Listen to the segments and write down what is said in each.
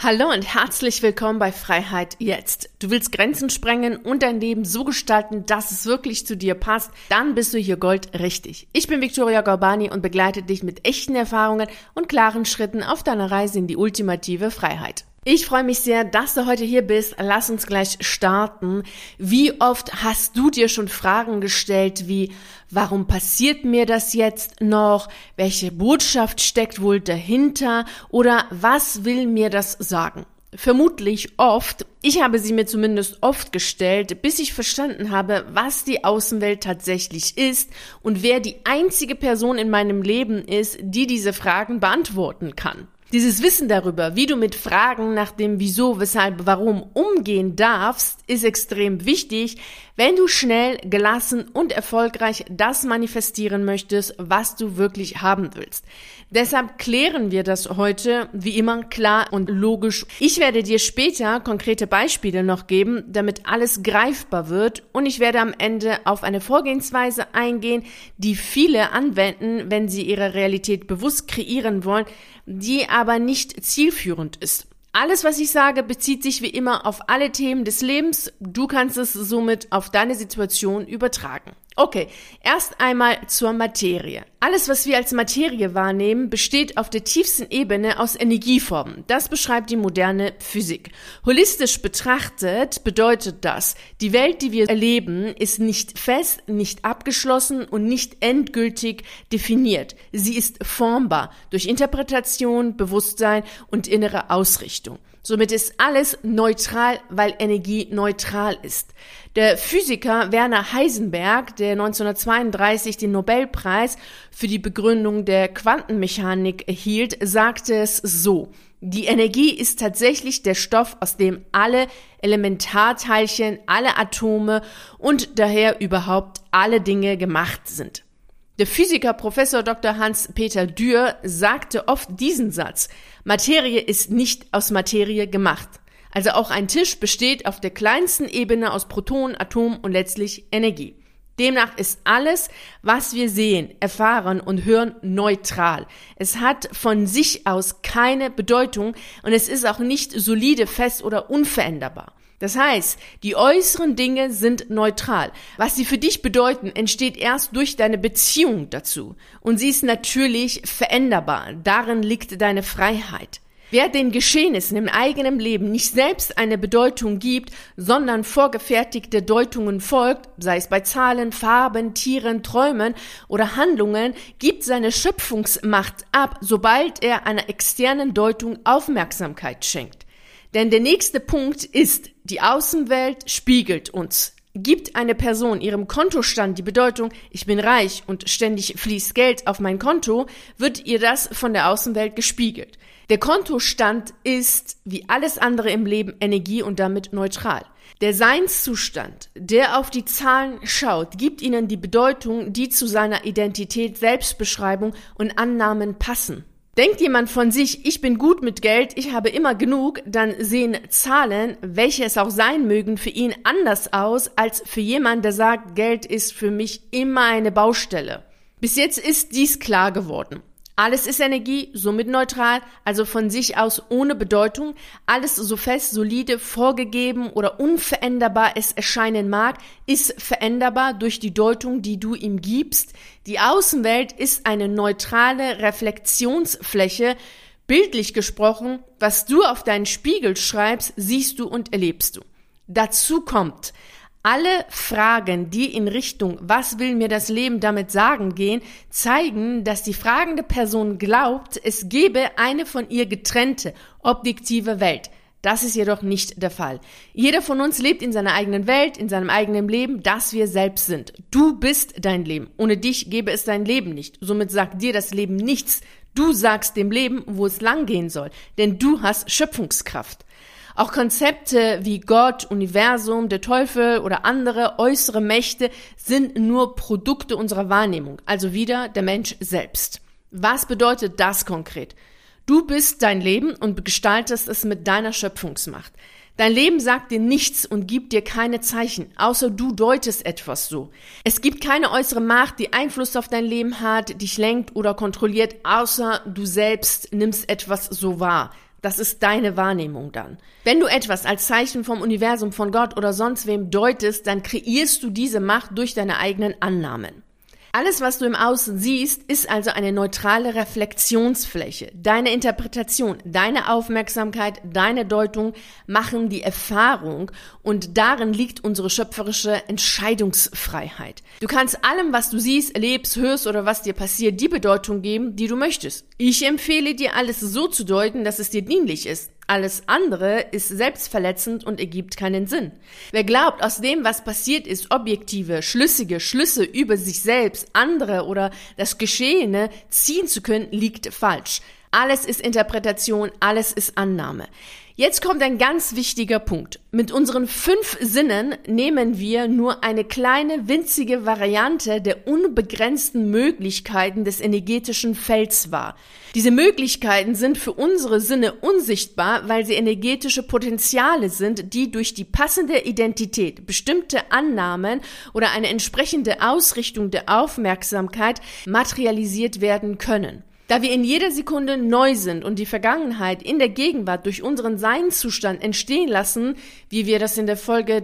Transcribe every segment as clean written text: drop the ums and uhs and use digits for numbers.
Hallo und herzlich willkommen bei Freiheit jetzt. Du willst Grenzen sprengen und dein Leben so gestalten, dass es wirklich zu dir passt, dann bist du hier goldrichtig. Ich bin Victoria Gorbani und begleite dich mit echten Erfahrungen und klaren Schritten auf deiner Reise in die ultimative Freiheit. Ich freue mich sehr, dass du heute hier bist. Lass uns gleich starten. Wie oft hast du dir schon Fragen gestellt wie, warum passiert mir das jetzt noch? Welche Botschaft steckt wohl dahinter? Oder was will mir das sagen? Vermutlich oft. Ich habe sie mir zumindest oft gestellt, bis ich verstanden habe, was die Außenwelt tatsächlich ist und wer die einzige Person in meinem Leben ist, die diese Fragen beantworten kann. Dieses Wissen darüber, wie du mit Fragen nach dem Wieso, Weshalb, Warum umgehen darfst, ist extrem wichtig, wenn du schnell, gelassen und erfolgreich das manifestieren möchtest, was du wirklich haben willst. Deshalb klären wir das heute, wie immer, klar und logisch. Ich werde dir später konkrete Beispiele noch geben, damit alles greifbar wird, und ich werde am Ende auf eine Vorgehensweise eingehen, die viele anwenden, wenn sie ihre Realität bewusst kreieren wollen, die aber nicht zielführend ist. Alles, was ich sage, bezieht sich wie immer auf alle Themen des Lebens. Du kannst es somit auf deine Situation übertragen. Okay, erst einmal zur Materie. Alles, was wir als Materie wahrnehmen, besteht auf der tiefsten Ebene aus Energieformen. Das beschreibt die moderne Physik. Holistisch betrachtet bedeutet das, die Welt, die wir erleben, ist nicht fest, nicht abgeschlossen und nicht endgültig definiert. Sie ist formbar durch Interpretation, Bewusstsein und innere Ausrichtung. Somit ist alles neutral, weil Energie neutral ist. Der Physiker Werner Heisenberg, der 1932 den Nobelpreis für die Begründung der Quantenmechanik erhielt, sagte es so: Die Energie ist tatsächlich der Stoff, aus dem alle Elementarteilchen, alle Atome und daher überhaupt alle Dinge gemacht sind. Der Physiker Professor Dr. Hans-Peter Dürr sagte oft diesen Satz: Materie ist nicht aus Materie gemacht. Also auch ein Tisch besteht auf der kleinsten Ebene aus Protonen, Atomen und letztlich Energie. Demnach ist alles, was wir sehen, erfahren und hören, neutral. Es hat von sich aus keine Bedeutung und es ist auch nicht solide, fest oder unveränderbar. Das heißt, die äußeren Dinge sind neutral. Was sie für dich bedeuten, entsteht erst durch deine Beziehung dazu. Und sie ist natürlich veränderbar. Darin liegt deine Freiheit. Wer den Geschehnissen im eigenen Leben nicht selbst eine Bedeutung gibt, sondern vorgefertigte Deutungen folgt, sei es bei Zahlen, Farben, Tieren, Träumen oder Handlungen, gibt seine Schöpfungsmacht ab, sobald er einer externen Deutung Aufmerksamkeit schenkt. Denn der nächste Punkt ist, die Außenwelt spiegelt uns. Gibt eine Person ihrem Kontostand die Bedeutung, ich bin reich und ständig fließt Geld auf mein Konto, wird ihr das von der Außenwelt gespiegelt. Der Kontostand ist, wie alles andere im Leben, Energie und damit neutral. Der Seinszustand, der auf die Zahlen schaut, gibt ihnen die Bedeutung, die zu seiner Identität, Selbstbeschreibung und Annahmen passen. Denkt jemand von sich, ich bin gut mit Geld, ich habe immer genug, dann sehen Zahlen, welche es auch sein mögen, für ihn anders aus als für jemanden, der sagt, Geld ist für mich immer eine Baustelle. Bis jetzt ist dies klar geworden. Alles ist Energie, somit neutral, also von sich aus ohne Bedeutung. Alles so fest, solide, vorgegeben oder unveränderbar es erscheinen mag, ist veränderbar durch die Deutung, die du ihm gibst. Die Außenwelt ist eine neutrale Reflexionsfläche. Bildlich gesprochen, was du auf deinen Spiegel schreibst, siehst du und erlebst du. Dazu kommt: Alle Fragen, die in Richtung „Was will mir das Leben damit sagen?" gehen, zeigen, dass die fragende Person glaubt, es gebe eine von ihr getrennte, objektive Welt. Das ist jedoch nicht der Fall. Jeder von uns lebt in seiner eigenen Welt, in seinem eigenen Leben, das wir selbst sind. Du bist dein Leben. Ohne dich gäbe es dein Leben nicht. Somit sagt dir das Leben nichts. Du sagst dem Leben, wo es langgehen soll, denn du hast Schöpfungskraft. Auch Konzepte wie Gott, Universum, der Teufel oder andere äußere Mächte sind nur Produkte unserer Wahrnehmung, also wieder der Mensch selbst. Was bedeutet das konkret? Du bist dein Leben und gestaltest es mit deiner Schöpfungsmacht. Dein Leben sagt dir nichts und gibt dir keine Zeichen, außer du deutest etwas so. Es gibt keine äußere Macht, die Einfluss auf dein Leben hat, dich lenkt oder kontrolliert, außer du selbst nimmst etwas so wahr. Das ist deine Wahrnehmung dann. Wenn du etwas als Zeichen vom Universum, von Gott oder sonst wem deutest, dann kreierst du diese Macht durch deine eigenen Annahmen. Alles, was du im Außen siehst, ist also eine neutrale Reflexionsfläche. Deine Interpretation, deine Aufmerksamkeit, deine Deutung machen die Erfahrung und darin liegt unsere schöpferische Entscheidungsfreiheit. Du kannst allem, was du siehst, erlebst, hörst oder was dir passiert, die Bedeutung geben, die du möchtest. Ich empfehle dir, alles so zu deuten, dass es dir dienlich ist. Alles andere ist selbstverletzend und ergibt keinen Sinn. Wer glaubt, aus dem, was passiert ist, objektive, schlüssige Schlüsse über sich selbst, andere oder das Geschehene ziehen zu können, liegt falsch. Alles ist Interpretation, alles ist Annahme. Jetzt kommt ein ganz wichtiger Punkt. Mit unseren 5 Sinnen nehmen wir nur eine kleine, winzige Variante der unbegrenzten Möglichkeiten des energetischen Felds wahr. Diese Möglichkeiten sind für unsere Sinne unsichtbar, weil sie energetische Potenziale sind, die durch die passende Identität, bestimmte Annahmen oder eine entsprechende Ausrichtung der Aufmerksamkeit materialisiert werden können. Da wir in jeder Sekunde neu sind und die Vergangenheit in der Gegenwart durch unseren Seinszustand entstehen lassen, wie wir das in der Folge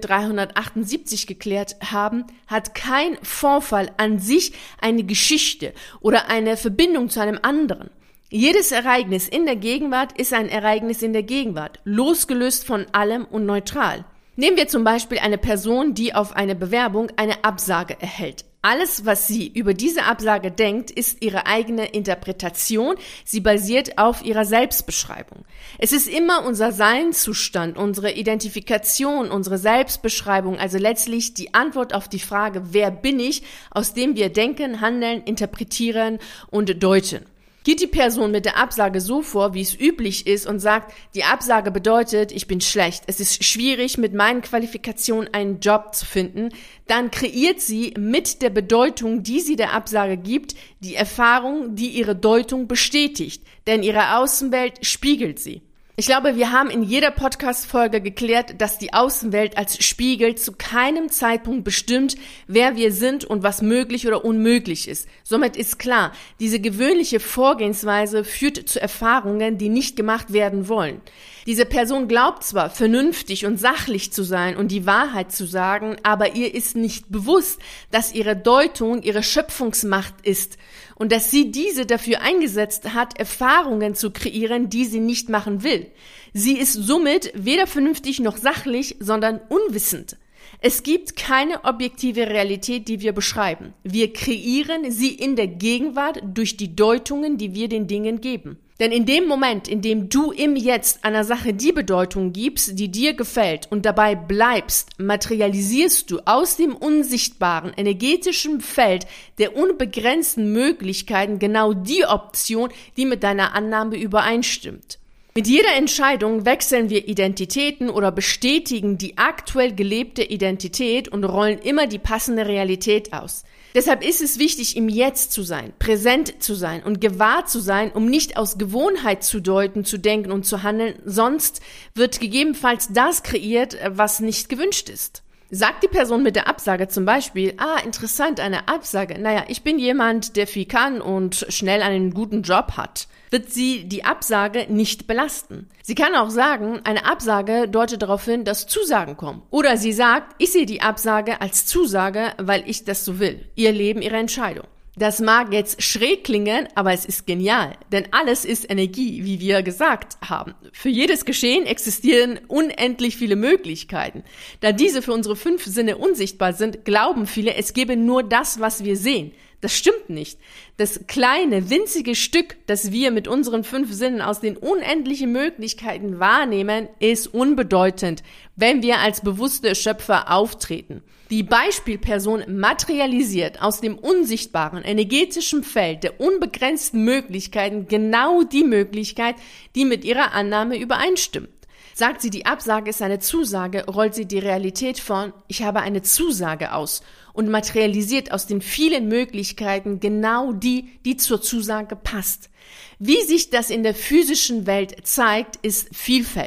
378 geklärt haben, hat kein Vorfall an sich eine Geschichte oder eine Verbindung zu einem anderen. Jedes Ereignis in der Gegenwart ist ein Ereignis in der Gegenwart, losgelöst von allem und neutral. Nehmen wir zum Beispiel eine Person, die auf eine Bewerbung eine Absage erhält. Alles, was sie über diese Absage denkt, ist ihre eigene Interpretation. Sie basiert auf ihrer Selbstbeschreibung. Es ist immer unser Seinszustand, unsere Identifikation, unsere Selbstbeschreibung, also letztlich die Antwort auf die Frage, wer bin ich, aus dem wir denken, handeln, interpretieren und deuten. Geht die Person mit der Absage so vor, wie es üblich ist und sagt, die Absage bedeutet, ich bin schlecht, es ist schwierig, mit meinen Qualifikationen einen Job zu finden, dann kreiert sie mit der Bedeutung, die sie der Absage gibt, die Erfahrung, die ihre Deutung bestätigt, denn ihre Außenwelt spiegelt sie. Ich glaube, wir haben in jeder Podcast-Folge geklärt, dass die Außenwelt als Spiegel zu keinem Zeitpunkt bestimmt, wer wir sind und was möglich oder unmöglich ist. Somit ist klar, diese gewöhnliche Vorgehensweise führt zu Erfahrungen, die nicht gemacht werden wollen. Diese Person glaubt zwar, vernünftig und sachlich zu sein und die Wahrheit zu sagen, aber ihr ist nicht bewusst, dass ihre Deutung ihre Schöpfungsmacht ist und dass sie diese dafür eingesetzt hat, Erfahrungen zu kreieren, die sie nicht machen will. Sie ist somit weder vernünftig noch sachlich, sondern unwissend. Es gibt keine objektive Realität, die wir beschreiben. Wir kreieren sie in der Gegenwart durch die Deutungen, die wir den Dingen geben. Denn in dem Moment, in dem du im Jetzt einer Sache die Bedeutung gibst, die dir gefällt und dabei bleibst, materialisierst du aus dem unsichtbaren, energetischen Feld der unbegrenzten Möglichkeiten genau die Option, die mit deiner Annahme übereinstimmt. Mit jeder Entscheidung wechseln wir Identitäten oder bestätigen die aktuell gelebte Identität und rollen immer die passende Realität aus. Deshalb ist es wichtig, im Jetzt zu sein, präsent zu sein und gewahr zu sein, um nicht aus Gewohnheit zu deuten, zu denken und zu handeln, sonst wird gegebenenfalls das kreiert, was nicht gewünscht ist. Sagt die Person mit der Absage zum Beispiel, interessant, eine Absage, ich bin jemand, der viel kann und schnell einen guten Job hat, wird sie die Absage nicht belasten. Sie kann auch sagen, eine Absage deutet darauf hin, dass Zusagen kommen. Oder sie sagt, ich sehe die Absage als Zusage, weil ich das so will. Ihr Leben, ihre Entscheidung. Das mag jetzt schräg klingen, aber es ist genial, denn alles ist Energie, wie wir gesagt haben. Für jedes Geschehen existieren unendlich viele Möglichkeiten. Da diese für unsere 5 Sinne unsichtbar sind, glauben viele, es gebe nur das, was wir sehen. Das stimmt nicht. Das kleine, winzige Stück, das wir mit unseren 5 Sinnen aus den unendlichen Möglichkeiten wahrnehmen, ist unbedeutend, wenn wir als bewusste Schöpfer auftreten. Die Beispielperson materialisiert aus dem unsichtbaren, energetischen Feld der unbegrenzten Möglichkeiten genau die Möglichkeit, die mit ihrer Annahme übereinstimmt. Sagt sie, die Absage ist eine Zusage, rollt sie die Realität von ich habe eine Zusage aus und materialisiert aus den vielen Möglichkeiten genau die, die zur Zusage passt. Wie sich das in der physischen Welt zeigt, ist vielfältig.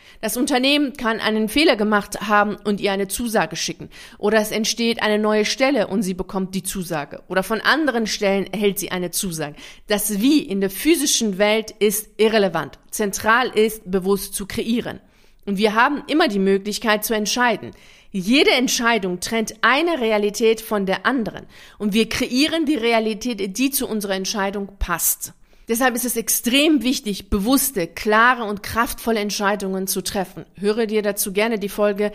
Das Unternehmen kann einen Fehler gemacht haben und ihr eine Zusage schicken. Oder es entsteht eine neue Stelle und sie bekommt die Zusage. Oder von anderen Stellen erhält sie eine Zusage. Das Wie in der physischen Welt ist irrelevant. Zentral ist, bewusst zu kreieren. Und wir haben immer die Möglichkeit zu entscheiden. Jede Entscheidung trennt eine Realität von der anderen. Und wir kreieren die Realität, die zu unserer Entscheidung passt. Deshalb ist es extrem wichtig, bewusste, klare und kraftvolle Entscheidungen zu treffen. Höre dir dazu gerne die Folge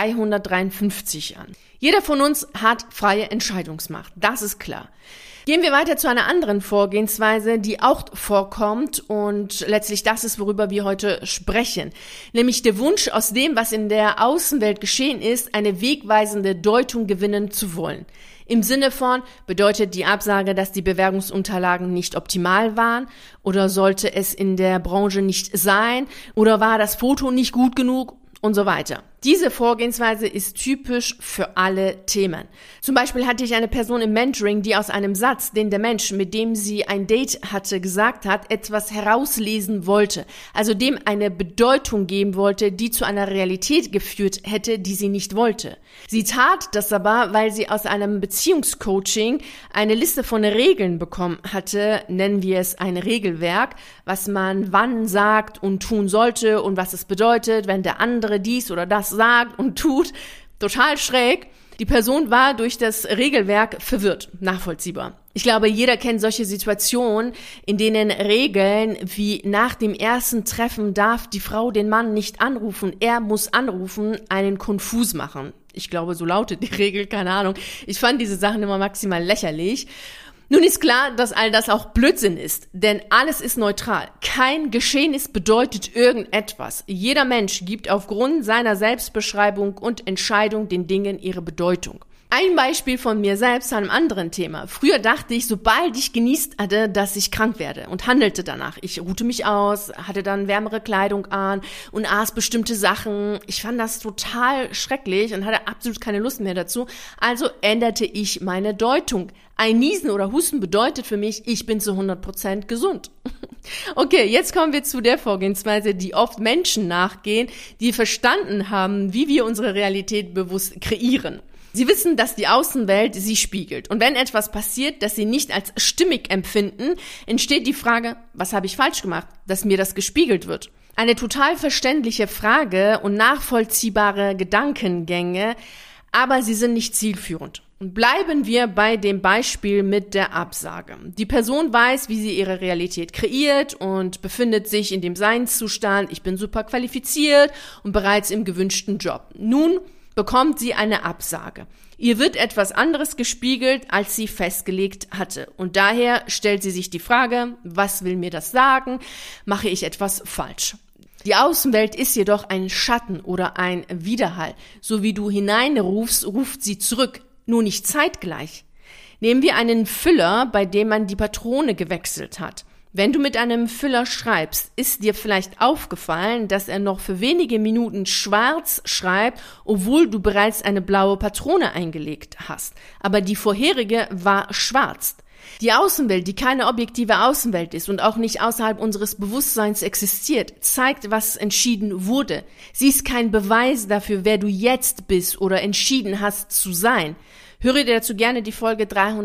353 an. Jeder von uns hat freie Entscheidungsmacht, das ist klar. Gehen wir weiter zu einer anderen Vorgehensweise, die auch vorkommt und letztlich das ist, worüber wir heute sprechen. Nämlich der Wunsch, aus dem, was in der Außenwelt geschehen ist, eine wegweisende Deutung gewinnen zu wollen. Im Sinne von, bedeutet die Absage, dass die Bewerbungsunterlagen nicht optimal waren oder sollte es in der Branche nicht sein oder war das Foto nicht gut genug und so weiter. Diese Vorgehensweise ist typisch für alle Themen. Zum Beispiel hatte ich eine Person im Mentoring, die aus einem Satz, den der Mensch, mit dem sie ein Date hatte, gesagt hat, etwas herauslesen wollte. Also dem eine Bedeutung geben wollte, die zu einer Realität geführt hätte, die sie nicht wollte. Sie tat das aber, weil sie aus einem Beziehungscoaching eine Liste von Regeln bekommen hatte, nennen wir es ein Regelwerk, was man wann sagt und tun sollte und was es bedeutet, wenn der andere dies oder das sagt und tut, total schräg. Die Person war durch das Regelwerk verwirrt, nachvollziehbar. Ich glaube, jeder kennt solche Situationen, in denen Regeln wie nach dem ersten Treffen darf die Frau den Mann nicht anrufen, er muss anrufen, einen konfus machen. Ich glaube, so lautet die Regel, keine Ahnung. Ich fand diese Sachen immer maximal lächerlich. Nun ist klar, dass all das auch Blödsinn ist, denn alles ist neutral. Kein Geschehnis bedeutet irgendetwas. Jeder Mensch gibt aufgrund seiner Selbstbeschreibung und Entscheidung den Dingen ihre Bedeutung. Ein Beispiel von mir selbst zu einem anderen Thema. Früher dachte ich, sobald ich genießt hatte, dass ich krank werde und handelte danach. Ich ruhte mich aus, hatte dann wärmere Kleidung an und aß bestimmte Sachen. Ich fand das total schrecklich und hatte absolut keine Lust mehr dazu. Also änderte ich meine Deutung. Ein Niesen oder Husten bedeutet für mich, ich bin zu 100% gesund. Okay, jetzt kommen wir zu der Vorgehensweise, die oft Menschen nachgehen, die verstanden haben, wie wir unsere Realität bewusst kreieren. Sie wissen, dass die Außenwelt sie spiegelt. Und wenn etwas passiert, das sie nicht als stimmig empfinden, entsteht die Frage, was habe ich falsch gemacht, dass mir das gespiegelt wird? Eine total verständliche Frage und nachvollziehbare Gedankengänge, aber sie sind nicht zielführend. Und bleiben wir bei dem Beispiel mit der Absage. Die Person weiß, wie sie ihre Realität kreiert und befindet sich in dem Seinszustand, ich bin super qualifiziert und bereits im gewünschten Job. Nun bekommt sie eine Absage. Ihr wird etwas anderes gespiegelt, als sie festgelegt hatte. Und daher stellt sie sich die Frage, was will mir das sagen? Mache ich etwas falsch? Die Außenwelt ist jedoch ein Schatten oder ein Widerhall. So wie du hineinrufst, ruft sie zurück, nur nicht zeitgleich. Nehmen wir einen Füller, bei dem man die Patrone gewechselt hat. Wenn du mit einem Füller schreibst, ist dir vielleicht aufgefallen, dass er noch für wenige Minuten schwarz schreibt, obwohl du bereits eine blaue Patrone eingelegt hast. Aber die vorherige war schwarz. Die Außenwelt, die keine objektive Außenwelt ist und auch nicht außerhalb unseres Bewusstseins existiert, zeigt, was entschieden wurde. Sie ist kein Beweis dafür, wer du jetzt bist oder entschieden hast zu sein. Höre dir dazu gerne die Folge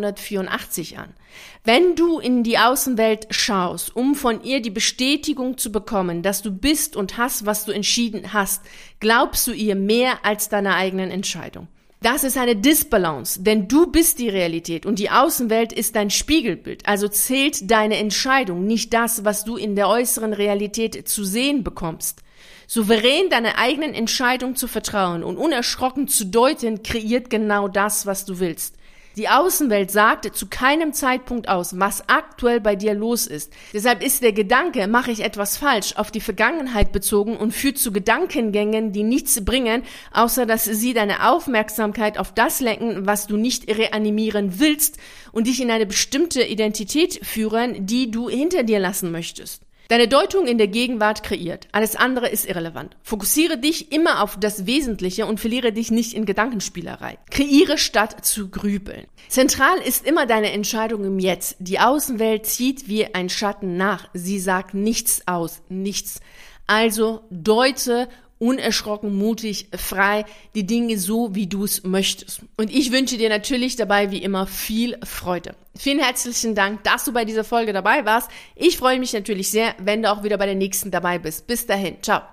384 an. Wenn du in die Außenwelt schaust, um von ihr die Bestätigung zu bekommen, dass du bist und hast, was du entschieden hast, glaubst du ihr mehr als deiner eigenen Entscheidung. Das ist eine Disbalance, denn du bist die Realität und die Außenwelt ist dein Spiegelbild. Also zählt deine Entscheidung, nicht das, was du in der äußeren Realität zu sehen bekommst. Souverän deiner eigenen Entscheidung zu vertrauen und unerschrocken zu deuten, kreiert genau das, was du willst. Die Außenwelt sagt zu keinem Zeitpunkt aus, was aktuell bei dir los ist. Deshalb ist der Gedanke, mache ich etwas falsch, auf die Vergangenheit bezogen und führt zu Gedankengängen, die nichts bringen, außer dass sie deine Aufmerksamkeit auf das lenken, was du nicht reanimieren willst und dich in eine bestimmte Identität führen, die du hinter dir lassen möchtest. Deine Deutung in der Gegenwart kreiert. Alles andere ist irrelevant. Fokussiere dich immer auf das Wesentliche und verliere dich nicht in Gedankenspielerei. Kreiere statt zu grübeln. Zentral ist immer deine Entscheidung im Jetzt. Die Außenwelt zieht wie ein Schatten nach. Sie sagt nichts aus, nichts. Also deute unerschrocken, mutig, frei die Dinge so, wie du es möchtest. Und ich wünsche dir natürlich dabei wie immer viel Freude. Vielen herzlichen Dank, dass du bei dieser Folge dabei warst. Ich freue mich natürlich sehr, wenn du auch wieder bei der nächsten dabei bist. Bis dahin, ciao.